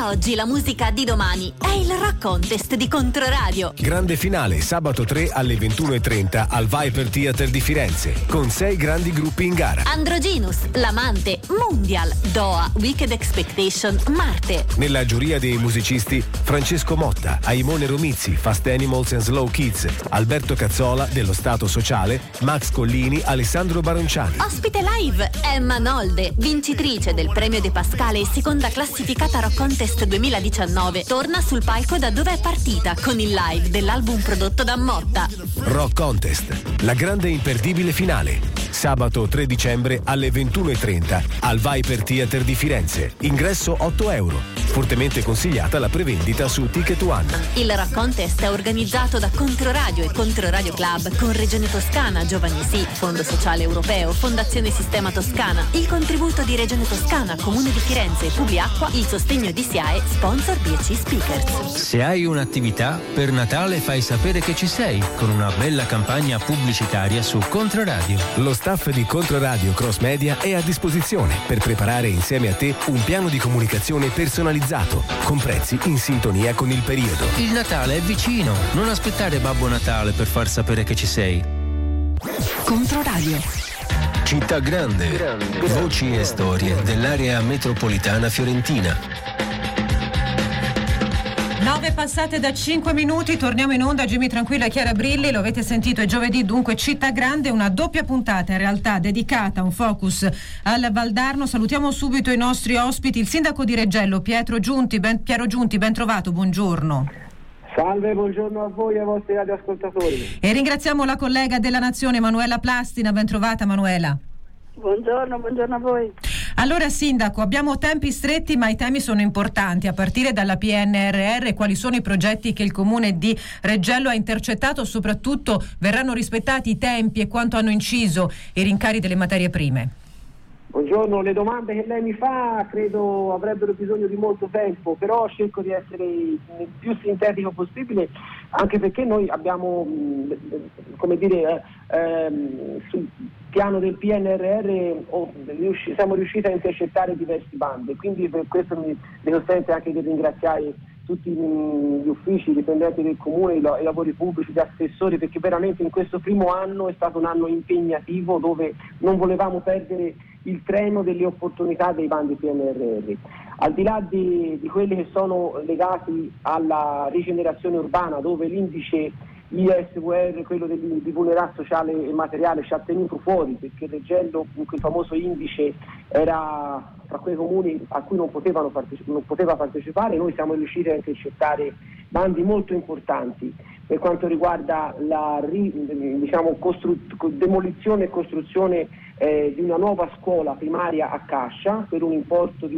oggi la musica di domani è il Rock Contest di Controradio. Grande finale sabato 3 alle 21:30 al Viper Theater di Firenze, con 6 grandi gruppi in gara. Androgynous, L'Amante, Mundial, Doha, Wicked Expectation, Marte. Nella giuria dei musicisti Francesco Motta, Aimone Romizzi, Fast Animals and Slow Kids, Alberto Cazzola dello Stato Sociale, Max Collini, Alessandro Baronciani. Ospite live Emma Nolde, vincitrice del premio De Pascale e seconda classificata Rock Contest 2019, torna sul palco da dove è partita con il live dell'album prodotto da Motta. Rock Contest, la grande e imperdibile finale, sabato 3 dicembre alle 21:30 al Viper Theater di Firenze. Ingresso €8. Fortemente consigliata la prevendita su Ticket One. Il Rock Contest è organizzato da Controradio e Controradio Club con Regione Toscana, Giovani Sì, Fondo Sociale Europeo, Fondazione Sistema Toscana, il contributo di Regione Toscana, Comune di Firenze e Publiacqua, il sostegno di SIAE, sponsor BC Speakers. Se hai un'attività, per Natale fai sapere che ci sei con una bella campagna pubblicitaria su Controradio. Lo staff di Controradio Cross Media è a disposizione per preparare insieme a te un piano di comunicazione personalizzato, con prezzi in sintonia con il periodo. Il Natale è vicino, non aspettare Babbo Natale per far sapere che ci sei. Controradio. Città Grande. Voci e storie dell'area metropolitana fiorentina. 9 passate da 5 minuti, torniamo in onda. Jimmy Tranquillo e Chiara Brilli, lo avete sentito, è giovedì, dunque Città Grande, una doppia puntata in realtà dedicata, un focus al Valdarno. Salutiamo subito i nostri ospiti, il sindaco di Reggello Piero Giunti, ben trovato, buongiorno. Salve, buongiorno a voi e ai vostri radioascoltatori. E ringraziamo la collega della Nazione Manuela Plastina, ben trovata Manuela. Buongiorno a voi. Allora sindaco, abbiamo tempi stretti ma i temi sono importanti, a partire dalla PNRR, quali sono i progetti che il comune di Reggello ha intercettato, soprattutto verranno rispettati i tempi e quanto hanno inciso i rincari delle materie prime. Buongiorno, le domande che lei mi fa credo avrebbero bisogno di molto tempo, però cerco di essere il più sintetico possibile, anche perché noi abbiamo, sul piano del PNRR siamo riusciti a intercettare diversi bandi, quindi per questo mi consente anche di ringraziare tutti gli uffici, i dipendenti del comune, i lavori pubblici, gli assessori, perché veramente in questo primo anno è stato un anno impegnativo dove non volevamo perdere il treno delle opportunità dei bandi PNRR. Al di là di quelli che sono legati alla rigenerazione urbana, dove l'indice ISVR, quello di vulnerabilità sociale e materiale, ci ha tenuto fuori, perché Reggello, in quel famoso indice, era tra quei comuni a cui non poteva partecipare. Noi siamo riusciti a intercettare bandi molto importanti per quanto riguarda la demolizione e costruzione di una nuova scuola primaria a Cascia per un importo di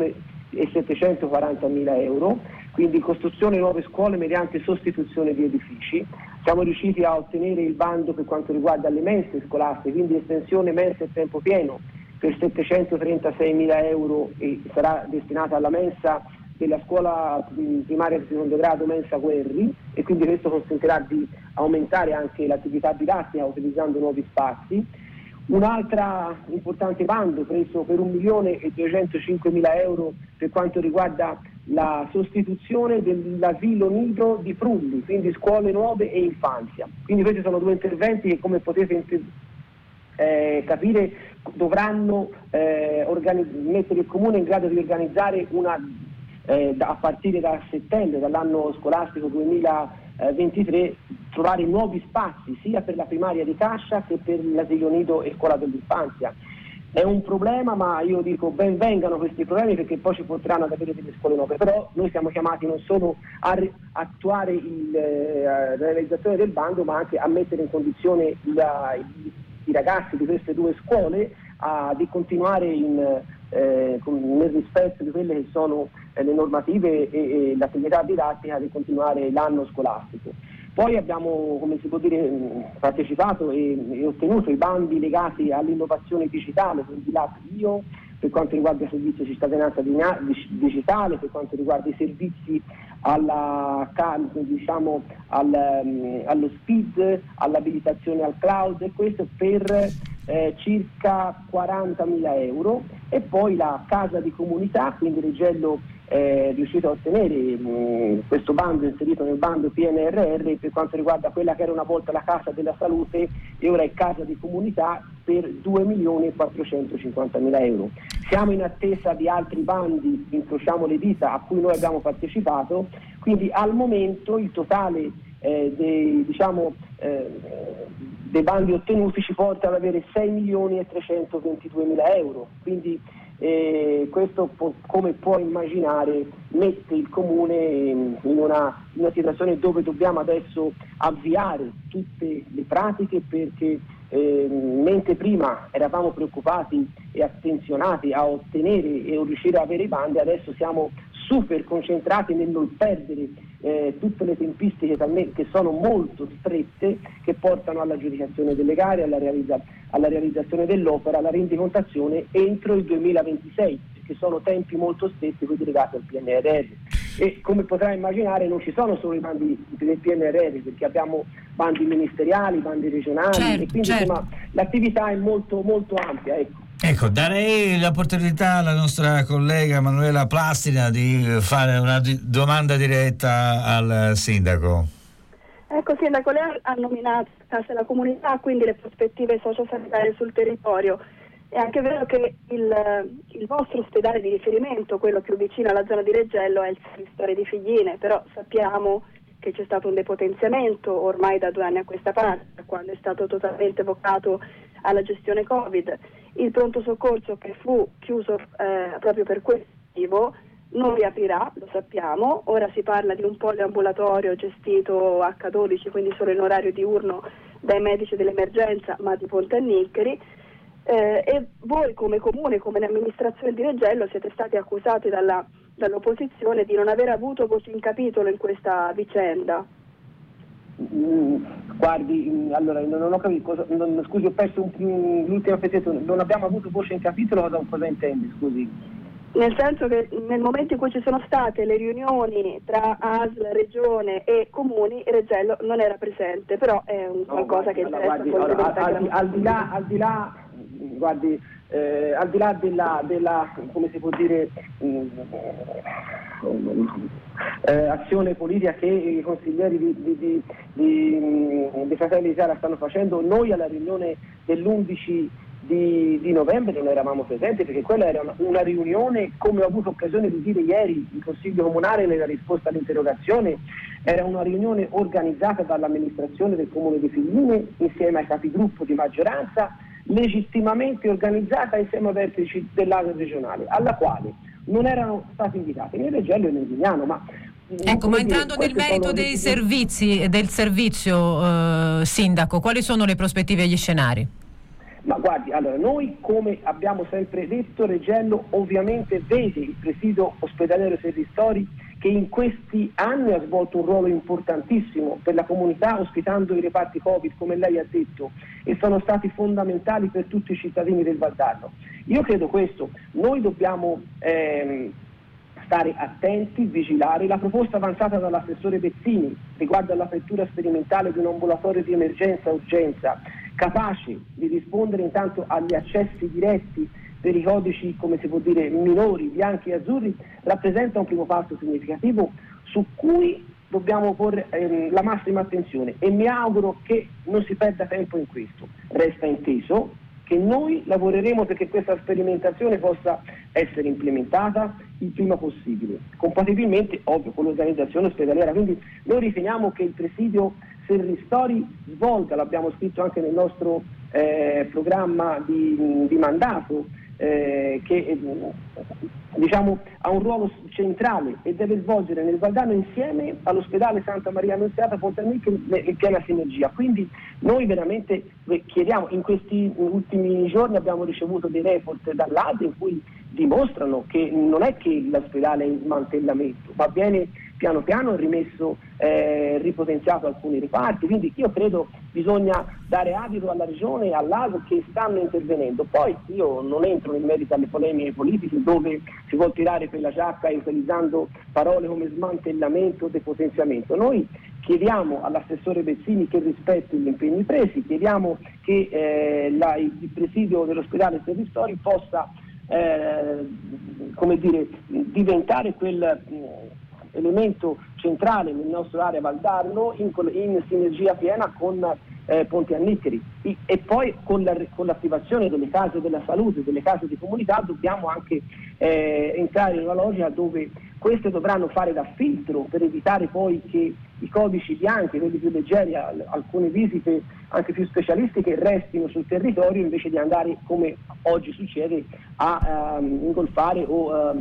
€1.740.000, quindi costruzione di nuove scuole mediante sostituzione di edifici. Siamo riusciti a ottenere il bando per quanto riguarda le mense scolastiche, quindi estensione mense a tempo pieno per €736.000 e sarà destinata alla mensa della scuola primaria di secondo grado Mensa Guerri, e quindi questo consentirà di aumentare anche l'attività didattica utilizzando nuovi spazi. Un'altra importante bando preso per €1.205.000 per quanto riguarda la sostituzione dell'asilo nido di Prulli, quindi scuole nuove e infanzia. Quindi questi sono due interventi che, come potete capire, dovranno mettere il comune in grado di organizzare a partire da settembre, dall'anno scolastico 2023, trovare nuovi spazi sia per la primaria di Cascia che per l'asilo nido e scuola dell'infanzia. È un problema, ma io dico ben vengano questi problemi, perché poi ci porteranno ad avere delle scuole nuove, però noi siamo chiamati non solo a attuare la realizzazione del bando, ma anche a mettere in condizione i ragazzi di queste due scuole di continuare nel rispetto di quelle che sono le normative e l'attività didattica, di continuare l'anno scolastico. Poi abbiamo, come si può dire, partecipato e ottenuto i bandi legati all'innovazione digitale, quindi l'App Io, per quanto riguarda il servizio cittadinanza digitale, per quanto riguarda i servizi allo SPID, all'abilitazione al cloud, e questo per circa €40.000, e poi la casa di comunità, quindi Reggello riuscito a ottenere questo bando inserito nel bando PNRR per quanto riguarda quella che era una volta la Casa della Salute e ora è Casa di Comunità per 2.450.000 euro. Siamo in attesa di altri bandi, incrociamo le dita, a cui noi abbiamo partecipato, quindi al momento il totale dei bandi ottenuti ci porta ad avere 6.322.000 euro, quindi questo come può immaginare mette il Comune in una situazione dove dobbiamo adesso avviare tutte le pratiche, perché mentre prima eravamo preoccupati e attenzionati a ottenere e riuscire a avere i bandi, adesso siamo super concentrati nel non perdere tutte le tempistiche che sono molto strette, che portano all'aggiudicazione delle gare, alla realizzazione dell'opera, alla rendicontazione entro il 2026, che sono tempi molto stretti, quindi legati al PNRR. E come potrai immaginare non ci sono solo i bandi del PNRR, perché abbiamo bandi ministeriali, bandi regionali, e quindi insomma l'attività è molto molto ampia. Ecco, darei l'opportunità alla nostra collega Manuela Plastina di fare una domanda diretta al Sindaco. Ecco, Sindaco, lei ha nominato Casa della Comunità, quindi le prospettive sociosanitarie sul territorio. È anche vero che il vostro ospedale di riferimento, quello più vicino alla zona di Reggello, è il Ristori di Figline, però sappiamo che c'è stato un depotenziamento ormai da 2 anni a questa parte, quando è stato totalmente vocato alla gestione Covid. Il pronto soccorso, che fu chiuso proprio per questo motivo, non riaprirà, lo sappiamo. Ora si parla di un poliambulatorio gestito H12, quindi solo in orario diurno dai medici dell'emergenza, ma di Ponte a Niccheri. E voi come comune, come amministrazione di Reggello, siete stati accusati dall'opposizione di non aver avuto voce in capitolo in questa vicenda. Guardi, allora non ho capito scusi, ho perso l'ultima pezzetto. Non abbiamo avuto voce in capitolo, cosa intendi, scusi? Nel senso che nel momento in cui ci sono state le riunioni tra ASL, Regione e Comuni, Reggello non era presente, però è qualcosa che interessa. Al di là della come si può dire azione politica che i consiglieri di Fratelli d'Italia stanno facendo, noi alla riunione dell'11 di novembre non eravamo presenti, perché quella era una riunione, come ho avuto occasione di dire ieri in Consiglio Comunale nella risposta all'interrogazione, era una riunione organizzata dall'amministrazione del Comune di Figline insieme ai capigruppo di maggioranza, legittimamente organizzata insieme ai vertici dell'ASL regionale, alla quale non erano stati invitati né Reggello né Mignano. Ma entrando nel merito dei servizi e del servizio, Sindaco, quali sono le prospettive e gli scenari? Ma guardi, allora noi, come abbiamo sempre detto, Reggello ovviamente vede il presidio ospedaliero Serristori, che in questi anni ha svolto un ruolo importantissimo per la comunità, ospitando i reparti Covid, come lei ha detto, e sono stati fondamentali per tutti i cittadini del Valdarno. Io credo questo, noi dobbiamo stare attenti, vigilare. La proposta avanzata dall'assessore Bezzini riguardo all'apertura sperimentale di un ambulatorio di emergenza-urgenza capace di rispondere intanto agli accessi diretti per i codici, come si può dire, minori, bianchi e azzurri, rappresenta un primo passo significativo su cui dobbiamo porre la massima attenzione, e mi auguro che non si perda tempo in questo. Resta inteso che noi lavoreremo perché questa sperimentazione possa essere implementata il prima possibile, compatibilmente ovvio con l'organizzazione ospedaliera. Quindi noi riteniamo che il presidio Serristori svolga, l'abbiamo scritto anche nel nostro programma di mandato, che diciamo ha un ruolo centrale e deve svolgere nel Valdarno insieme all'ospedale Santa Maria Annunziata Ponte a Niccheri in piena sinergia. Quindi noi veramente chiediamo, in questi ultimi giorni abbiamo ricevuto dei report dall'ASL in cui dimostrano che non è che l'ospedale è in smantellamento, ma viene piano piano rimesso, ripotenziato alcuni reparti. Quindi io credo bisogna dare adito alla Regione e all'ASL che stanno intervenendo. Poi io non entro nel merito alle polemiche politiche dove si vuol tirare per la giacca utilizzando parole come smantellamento, depotenziamento. Noi chiediamo all'assessore Bezzini che rispetti gli impegni presi, chiediamo che il presidio dell'ospedale Serristori possa diventare quel elemento centrale nel nostro area Valdarno in sinergia piena con Ponte Annitteri, e poi con l'attivazione delle case della salute, delle case di comunità dobbiamo anche entrare in una logica dove queste dovranno fare da filtro per evitare poi che i codici bianchi, quelli più leggeri, alcune visite anche più specialistiche, restino sul territorio invece di andare, come oggi succede, a ingolfare o a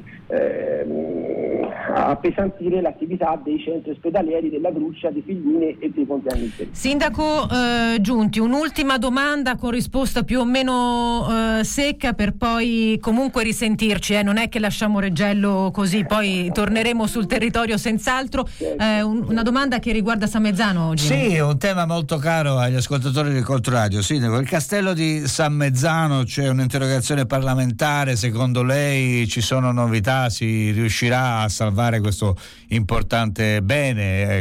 appesantire l'attività dei centri ospedalieri della Gruccia, di Figline e dei Ponte Annitteri. Sindaco Giunti, un'ultima domanda con risposta più o meno secca, per poi comunque risentirci, non è che lasciamo Reggello così, poi torneremo sul territorio senz'altro. Una domanda che riguarda San Mezzano oggi. Sì, è un tema molto caro agli ascoltatori di Controradio. Sindaco, il castello di San Mezzano, c'è un'interrogazione parlamentare, secondo lei ci sono novità, si riuscirà a salvare questo importante bene?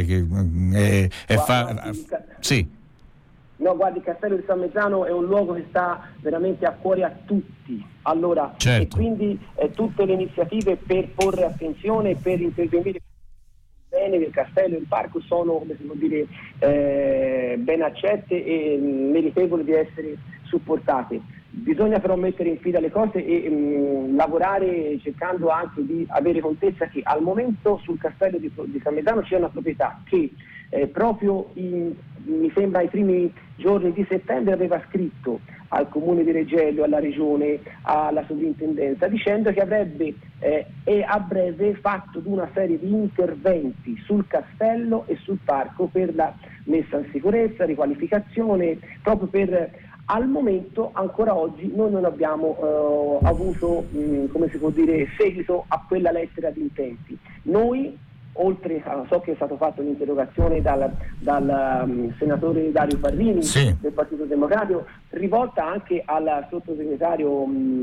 Sì. No, guardi, il castello di San Mezzano è un luogo che sta veramente a cuore a tutti, allora, certo. E quindi tutte le iniziative per porre attenzione, per intervenire bene del castello e il parco sono, come si può dire, ben accette e meritevoli di essere supportate. Bisogna però mettere in fila le cose e lavorare cercando anche di avere contezza che al momento sul castello di San Mezzano c'è una proprietà che proprio mi sembra ai primi giorni di settembre aveva scritto al comune di Reggello, alla regione, alla sovrintendenza, dicendo che avrebbe a breve fatto una serie di interventi sul castello e sul parco per la messa in sicurezza, riqualificazione, proprio per. Al momento, ancora oggi, noi non abbiamo avuto, come si può dire, seguito a quella lettera di intenti. Noi, oltre so che è stato fatto un'interrogazione dal senatore Dario Parrini, sì, del Partito Democratico, rivolta anche al sottosegretario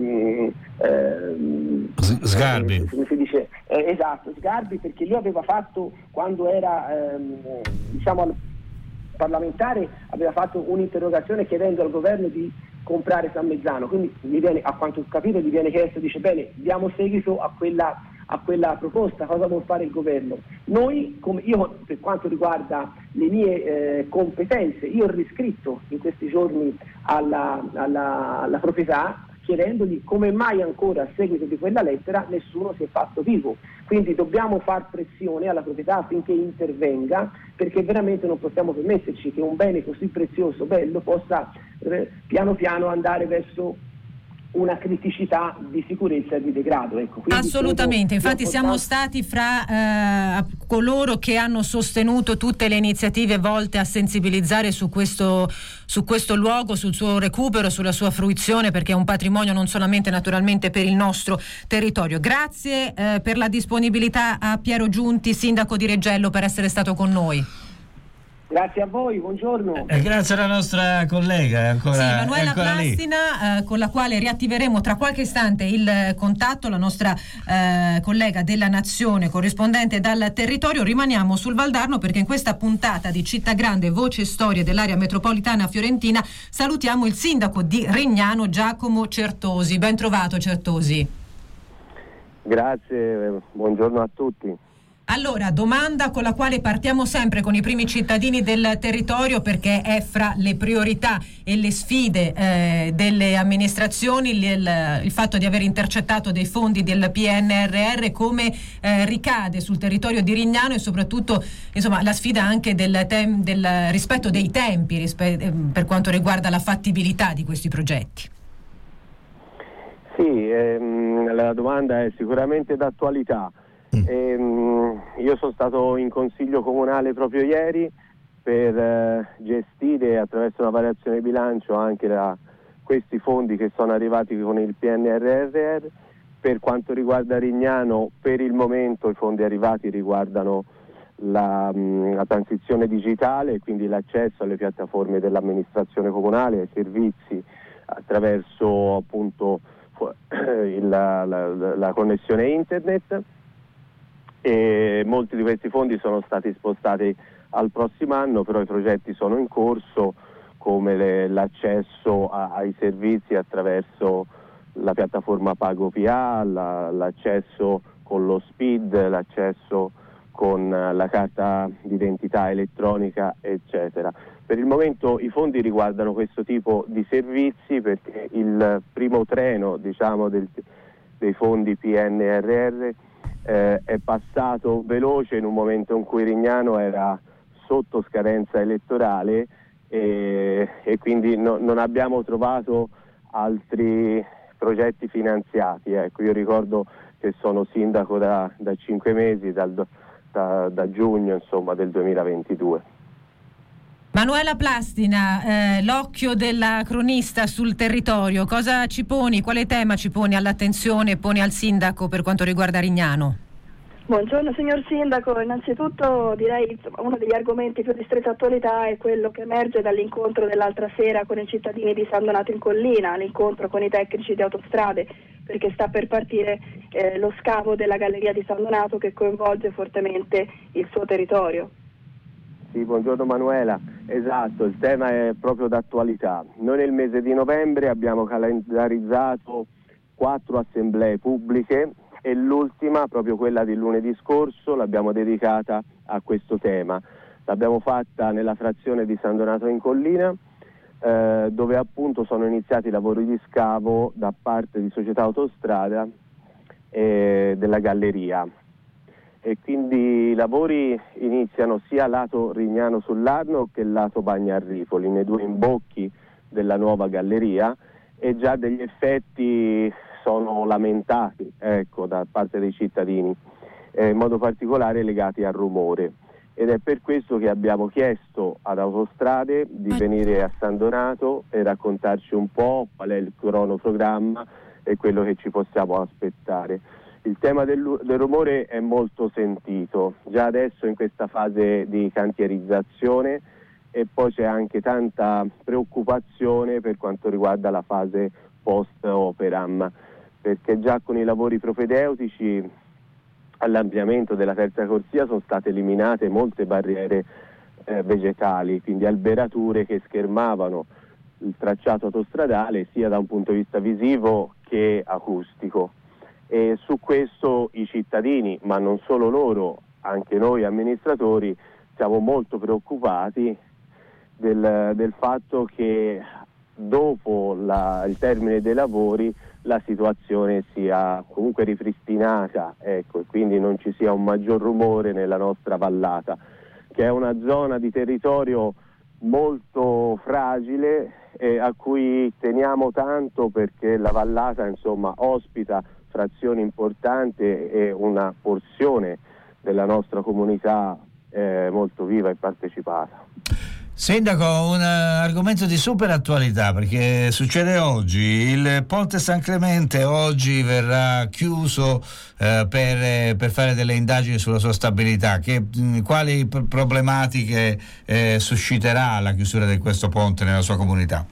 Sgarbi. Come si dice? Esatto, Sgarbi, perché lui aveva fatto, quando era al parlamentare, aveva fatto un'interrogazione chiedendo al governo di comprare San Mezzano, quindi a quanto ho capito gli viene chiesto, dice bene, diamo seguito a quella proposta, cosa vuol fare il governo? Noi, io per quanto riguarda le mie competenze, io ho riscritto in questi giorni alla proprietà chiedendogli come mai ancora a seguito di quella lettera nessuno si è fatto vivo. Quindi dobbiamo far pressione alla proprietà affinché intervenga, perché veramente non possiamo permetterci che un bene così prezioso, bello, possa piano piano andare verso una criticità di sicurezza e di degrado. Ecco, assolutamente, infatti siamo stati fra coloro che hanno sostenuto tutte le iniziative volte a sensibilizzare su questo luogo, sul suo recupero, sulla sua fruizione, perché è un patrimonio non solamente naturalmente per il nostro territorio. Grazie per la disponibilità a Piero Giunti, sindaco di Reggello, per essere stato con noi. Grazie a voi, buongiorno. Grazie alla nostra collega, Manuela Plastina, con la quale riattiveremo tra qualche istante il contatto, la nostra collega della Nazione, corrispondente dal territorio. Rimaniamo sul Valdarno perché in questa puntata di Città Grande, voce e storie dell'area metropolitana fiorentina, salutiamo il sindaco di Rignano, Giacomo Certosi. Ben trovato, Certosi. Grazie, buongiorno a tutti. Allora, domanda con la quale partiamo sempre con i primi cittadini del territorio, perché è fra le priorità e le sfide delle amministrazioni il fatto di aver intercettato dei fondi del PNRR. Come ricade sul territorio di Rignano e soprattutto la sfida anche del rispetto dei tempi per quanto riguarda la fattibilità di questi progetti? Sì, la domanda è sicuramente d'attualità. Io sono stato in consiglio comunale proprio ieri per gestire attraverso una variazione di bilancio anche questi fondi che sono arrivati con il PNRR. Per quanto riguarda Rignano, per il momento i fondi arrivati riguardano la transizione digitale, quindi l'accesso alle piattaforme dell'amministrazione comunale, ai servizi attraverso appunto la connessione internet. E molti di questi fondi sono stati spostati al prossimo anno, però i progetti sono in corso, come l'accesso ai servizi attraverso la piattaforma PagoPA, l'accesso con lo SPID, l'accesso con la carta d'identità elettronica, eccetera. Per il momento i fondi riguardano questo tipo di servizi, perché il primo treno, diciamo, dei fondi PNRR è passato veloce in un momento in cui Rignano era sotto scadenza elettorale e quindi non abbiamo trovato altri progetti finanziati. Ecco, io ricordo che sono sindaco da 5 mesi, da giugno, insomma, del 2022. Manuela Plastina, l'occhio della cronista sul territorio, cosa ci poni, quale tema ci poni all'attenzione e poni al sindaco per quanto riguarda Rignano? Buongiorno signor Sindaco, innanzitutto direi uno degli argomenti più di stretta attualità è quello che emerge dall'incontro dell'altra sera con i cittadini di San Donato in Collina, l'incontro con i tecnici di autostrade, perché sta per partire lo scavo della galleria di San Donato che coinvolge fortemente il suo territorio. Sì, buongiorno Manuela, esatto, il tema è proprio d'attualità. Noi nel mese di novembre abbiamo calendarizzato 4 assemblee pubbliche e l'ultima, proprio quella di lunedì scorso, l'abbiamo dedicata a questo tema. L'abbiamo fatta nella frazione di San Donato in Collina, dove appunto sono iniziati i lavori di scavo da parte di Società Autostrada e della galleria. E quindi i lavori iniziano sia lato Rignano sull'Arno che lato Bagnarripoli, nei 2 imbocchi della nuova galleria, e già degli effetti sono lamentati, ecco, da parte dei cittadini, in modo particolare legati al rumore. Ed è per questo che abbiamo chiesto ad Autostrade di venire a San Donato e raccontarci un po' qual è il cronoprogramma e quello che ci possiamo aspettare. Il tema del rumore è molto sentito, già adesso in questa fase di cantierizzazione, e poi c'è anche tanta preoccupazione per quanto riguarda la fase post-operam, perché già con i lavori propedeutici all'ampliamento della terza corsia sono state eliminate molte barriere vegetali, quindi alberature che schermavano il tracciato autostradale sia da un punto di vista visivo che acustico. E su questo i cittadini, ma non solo loro, anche noi amministratori, siamo molto preoccupati del fatto che dopo il termine dei lavori la situazione sia comunque ripristinata, ecco, e quindi non ci sia un maggior rumore nella nostra vallata, che è una zona di territorio molto fragile e a cui teniamo tanto, perché la vallata, insomma, ospita frazioni importanti e una porzione della nostra comunità molto viva e partecipata. Sindaco, un argomento di super attualità, perché succede oggi. Il ponte San Clemente oggi verrà chiuso per fare delle indagini sulla sua stabilità. Quali problematiche susciterà la chiusura di questo ponte nella sua comunità?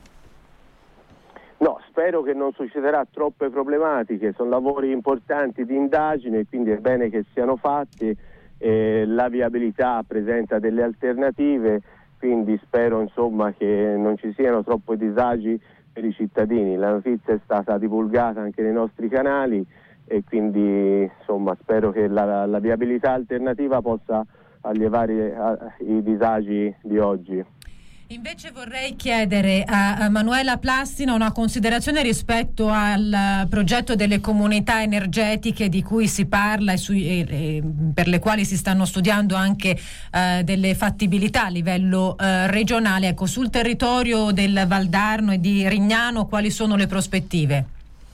No, spero che non susciterà troppe problematiche, sono lavori importanti di indagine, quindi è bene che siano fatti, la viabilità presenta delle alternative, quindi spero, insomma, che non ci siano troppi disagi per i cittadini. La notizia è stata divulgata anche nei nostri canali e quindi, insomma, spero che la viabilità alternativa possa alleviare i disagi di oggi. Invece vorrei chiedere a Manuela Plastina una considerazione rispetto al progetto delle comunità energetiche di cui si parla e per le quali si stanno studiando anche delle fattibilità a livello regionale. Ecco, sul territorio del Valdarno e di Rignano quali sono le prospettive?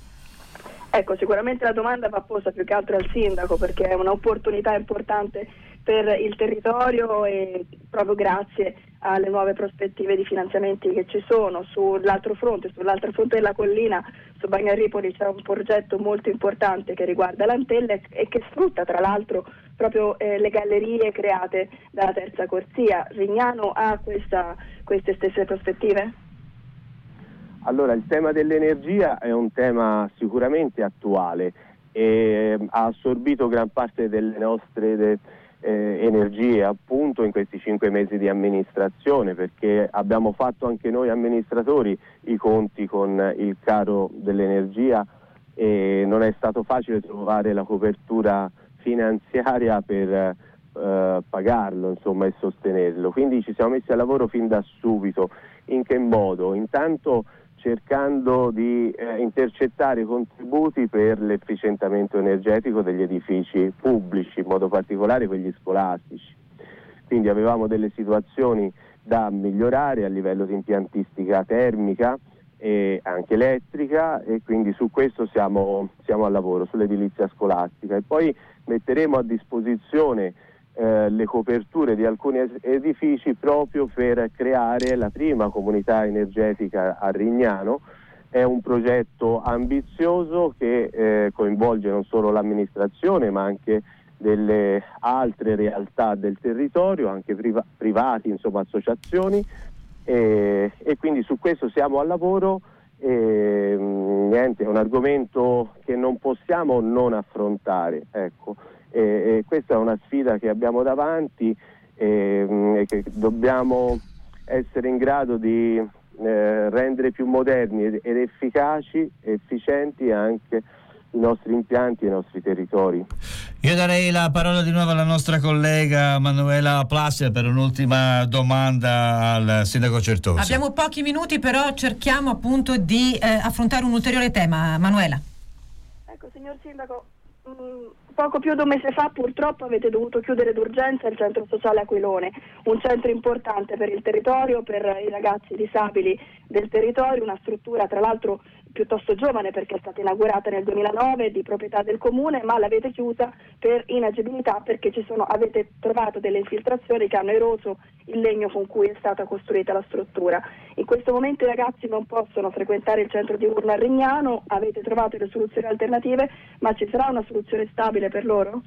Ecco, sicuramente la domanda va posta più che altro al sindaco, perché è un'opportunità importante per il territorio e proprio grazie alle nuove prospettive di finanziamenti che ci sono. Sull'altro fronte della collina, su Bagnarripoli, c'è un progetto molto importante che riguarda l'Antella e che sfrutta tra l'altro proprio le gallerie create dalla terza corsia. Rignano ha queste stesse prospettive? Allora, il tema dell'energia è un tema sicuramente attuale e ha assorbito gran parte delle nostre energie, appunto, in questi 5 mesi di amministrazione, perché abbiamo fatto anche noi amministratori i conti con il caro dell'energia e non è stato facile trovare la copertura finanziaria per pagarlo, insomma, e sostenerlo. Quindi ci siamo messi al lavoro fin da subito. In che modo? Intanto cercando di intercettare contributi per l'efficientamento energetico degli edifici pubblici, in modo particolare quelli scolastici. Quindi avevamo delle situazioni da migliorare a livello di impiantistica termica e anche elettrica, e quindi su questo siamo al lavoro, sull'edilizia scolastica, e poi metteremo a disposizione le coperture di alcuni edifici proprio per creare la prima comunità energetica a Rignano. È un progetto ambizioso che coinvolge non solo l'amministrazione ma anche delle altre realtà del territorio, anche privati, insomma associazioni, e quindi su questo siamo al lavoro. Niente, è un argomento che non possiamo non affrontare, ecco. E questa è una sfida che abbiamo davanti e che dobbiamo essere in grado di rendere più moderni ed efficaci e efficienti anche i nostri impianti e i nostri territori. Io darei la parola di nuovo alla nostra collega Manuela Plastina per un'ultima domanda al sindaco Certosi. Abbiamo pochi minuti, però cerchiamo appunto di affrontare un ulteriore tema. Manuela. Ecco, signor sindaco, poco più di un mese fa purtroppo avete dovuto chiudere d'urgenza il centro sociale Aquilone, un centro importante per il territorio, per i ragazzi disabili del territorio, una struttura tra l'altro piuttosto giovane perché è stata inaugurata nel 2009, di proprietà del comune, ma l'avete chiusa per inagibilità perché avete trovato delle infiltrazioni che hanno eroso il legno con cui è stata costruita la struttura. In questo momento i ragazzi non possono frequentare il centro diurno a Rignano, avete trovato le soluzioni alternative, ma ci sarà una soluzione stabile per loro?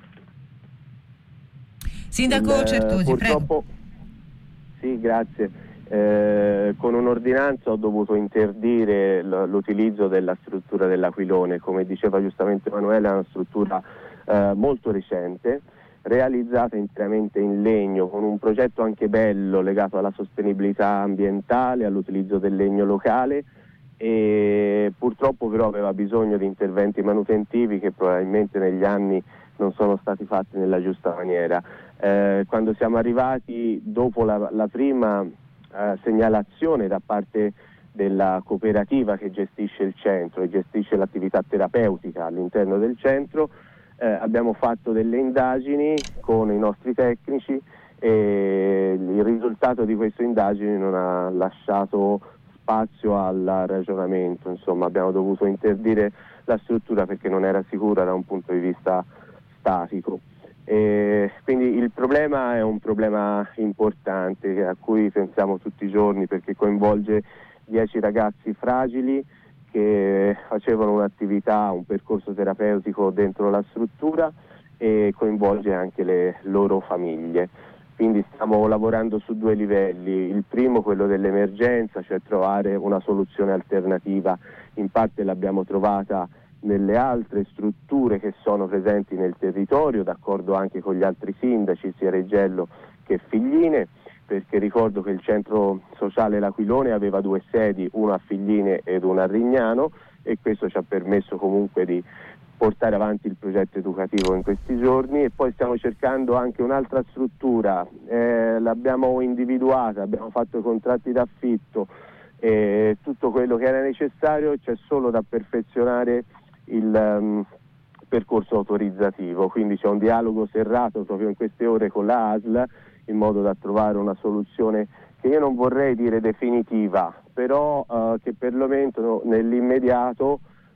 Sindaco Certosi, prego. Sì, grazie. Con un'ordinanza ho dovuto interdire l'utilizzo della struttura dell'Aquilone. Come diceva giustamente Emanuele, è una struttura molto recente, realizzata interamente in legno, con un progetto anche bello legato alla sostenibilità ambientale, all'utilizzo del legno locale, e purtroppo però aveva bisogno di interventi manutentivi che probabilmente negli anni non sono stati fatti nella giusta maniera. Quando siamo arrivati dopo la prima segnalazione da parte della cooperativa che gestisce il centro e gestisce l'attività terapeutica all'interno del centro, abbiamo fatto delle indagini con i nostri tecnici e il risultato di queste indagini non ha lasciato spazio al ragionamento. Insomma, abbiamo dovuto interdire la struttura perché non era sicura da un punto di vista statico. Quindi il problema è un problema importante a cui pensiamo tutti i giorni, perché coinvolge 10 ragazzi fragili che facevano un'attività, un percorso terapeutico dentro la struttura, e coinvolge anche le loro famiglie. Quindi stiamo lavorando su 2 livelli: il primo, quello dell'emergenza, cioè trovare una soluzione alternativa. In parte l'abbiamo trovata nelle altre strutture che sono presenti nel territorio, d'accordo anche con gli altri sindaci, sia Reggello che Figline, perché ricordo che il centro sociale L'Aquilone aveva 2 sedi, una a Figline ed una a Rignano, e questo ci ha permesso comunque di portare avanti il progetto educativo in questi giorni. E poi stiamo cercando anche un'altra struttura, l'abbiamo individuata, abbiamo fatto i contratti d'affitto, tutto quello che era necessario, c'è solo da perfezionare il percorso autorizzativo. Quindi c'è un dialogo serrato proprio in queste ore con la ASL in modo da trovare una soluzione che io non vorrei dire definitiva, però che perlomeno nell'immediato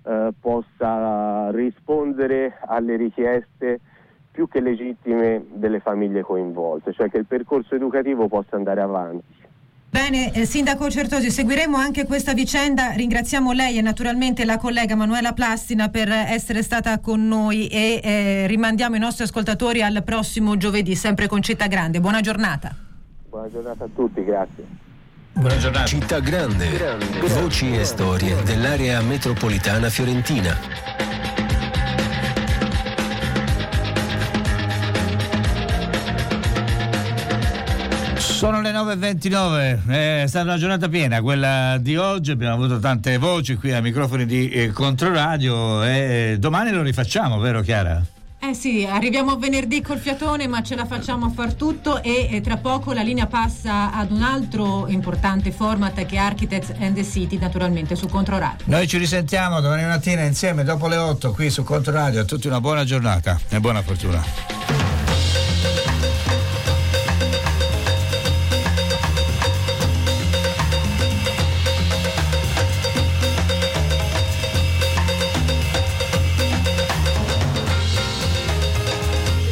possa rispondere alle richieste più che legittime delle famiglie coinvolte, cioè che il percorso educativo possa andare avanti. Bene, sindaco Certosi, seguiremo anche questa vicenda. Ringraziamo lei e naturalmente la collega Manuela Plastina per essere stata con noi e rimandiamo i nostri ascoltatori al prossimo giovedì, sempre con Città Grande. Buona giornata. Buona giornata a tutti, grazie. Buona giornata. Città Grande. Voci e storie dell'area metropolitana fiorentina. Sono le 9.29, è stata una giornata piena quella di oggi, abbiamo avuto tante voci qui ai microfoni di Controradio e domani lo rifacciamo, vero Chiara? Sì, arriviamo a venerdì col fiatone, ma ce la facciamo a far tutto e tra poco la linea passa ad un altro importante format che è Architects and the City, naturalmente su Controradio. Noi ci risentiamo domani mattina insieme dopo le 8 qui su Controradio. A tutti una buona giornata e buona fortuna.